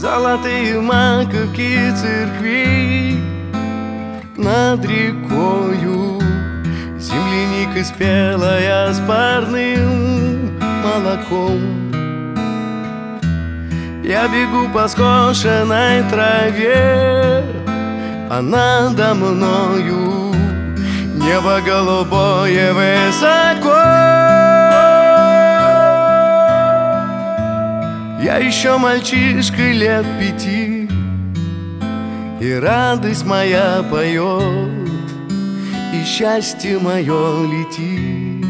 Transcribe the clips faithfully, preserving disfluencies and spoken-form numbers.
Золотые маковки церквей над рекою, земляника спелая с парным молоком. Я бегу по скошенной траве, а надо мною небо голубое высоко. Я еще мальчишка лет пяти, и радость моя поет, и счастье мое летит.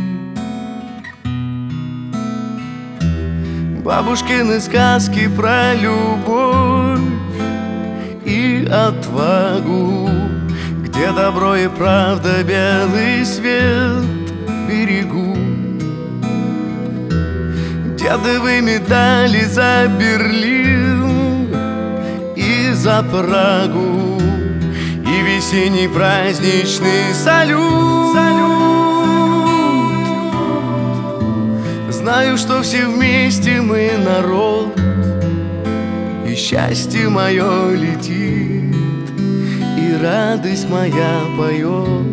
Бабушкины сказки про любовь и отвагу, где добро и правда белый свет берегут. Дедовы медали за Берлин и за Прагу, и весенний праздничный салют. Знаю, что все вместе мы народ, и счастье мое летит, и радость моя поет.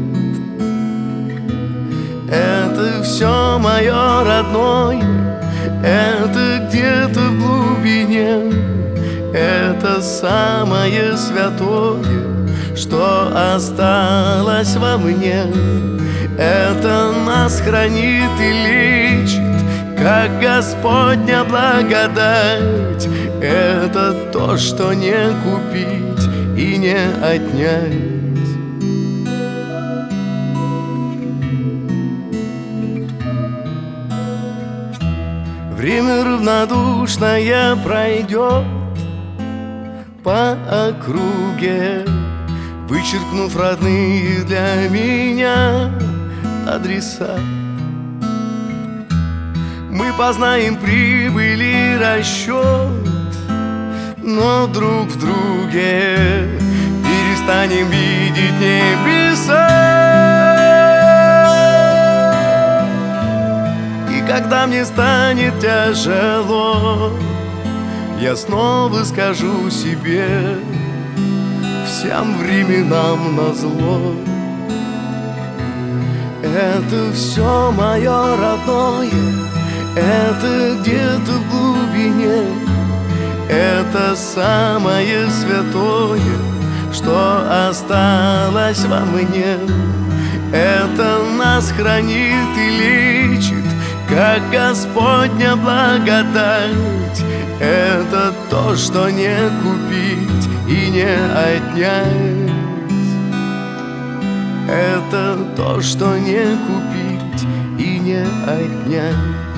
Это все мое родное, это где-то в глубине, это самое святое, что осталось во мне. Это нас хранит и лечит, как Господня благодать. Это то, что не купить и не отнять. Время равнодушное пройдет по округе, вычеркнув родные для меня адреса. Мы познаем прибыль и расчет, но друг в друге перестанем видеть небеса. Когда мне станет тяжело, я снова скажу себе: всем временам назло. Это все мое родное, это где-то в глубине, это самое святое, что осталось во мне. Это нас хранит и лечит, как Господня благодать. Это то, что не купить и не отнять. Это то, что не купить и не отнять.